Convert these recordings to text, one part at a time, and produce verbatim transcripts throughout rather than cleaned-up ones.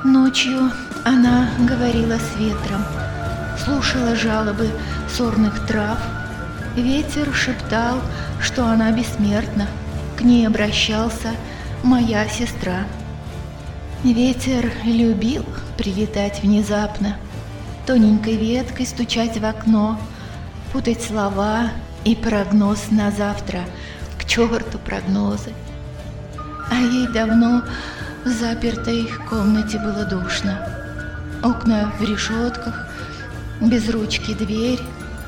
Ночью она говорила с ветром, слушала жалобы сорных трав. Ветер шептал, что она бессмертна, к ней обращался моя сестра. Ветер любил прилетать внезапно, тоненькой веткой стучать в окно, путать слова и прогноз на завтра. К черту прогнозы! А ей давно в запертой комнате было душно. Окна в решетках, без ручки дверь.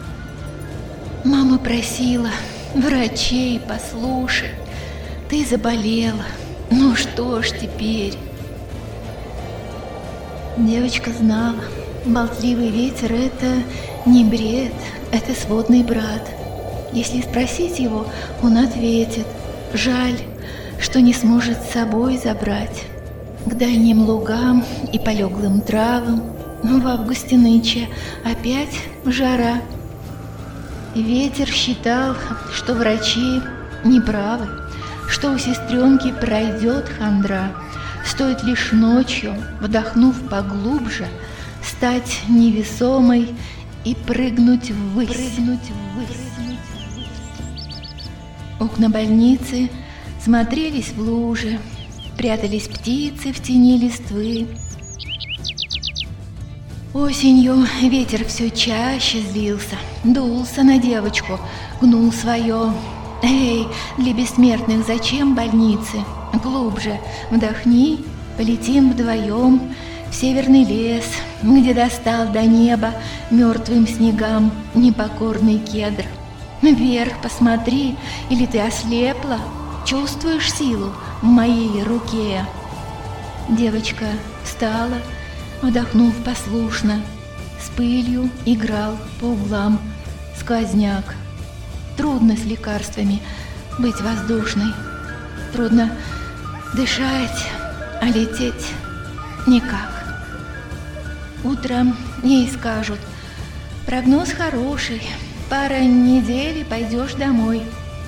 Мама просила: врачей, послушай, ты заболела, ну что ж теперь? Девочка знала, болтливый ветер — это не бред, это сводный брат. Если спросить его, он ответит: жаль, что не сможет с собой забрать к дальним лугам и полеглым травам. В августе нынче опять жара. Ветер считал, что врачи неправы, что у сестренки пройдет хандра, стоит лишь ночью, вдохнув поглубже, стать невесомой и прыгнуть ввысь. Прыгнуть ввысь. Окна больницы смотрелись в луже, прятались птицы в тени листвы. Осенью ветер все чаще злился, дулся на девочку, гнул свое. Эй, для бессмертных зачем больницы? Глубже вдохни, полетим вдвоем в северный лес, где достал до неба мертвым снегам непокорный кедр. Вверх посмотри, или ты ослепла? Чувствуешь силу в моей руке? Девочка встала, вдохнув послушно. С пылью играл по углам сквозняк. Трудно с лекарствами быть воздушной. Трудно дышать, а лететь никак. Утром ей скажут: прогноз хороший, пара недель и пойдешь домой.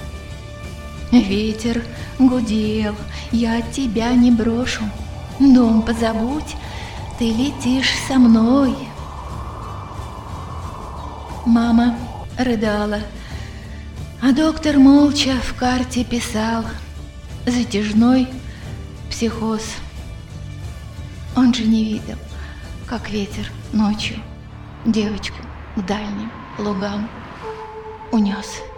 Ветер гудел: я тебя не брошу, дом позабудь, ты летишь со мной. Мама рыдала, а доктор молча в карте писал: затяжной психоз. Он же не видел, как ветер ночью девочку к дальним лугам унес.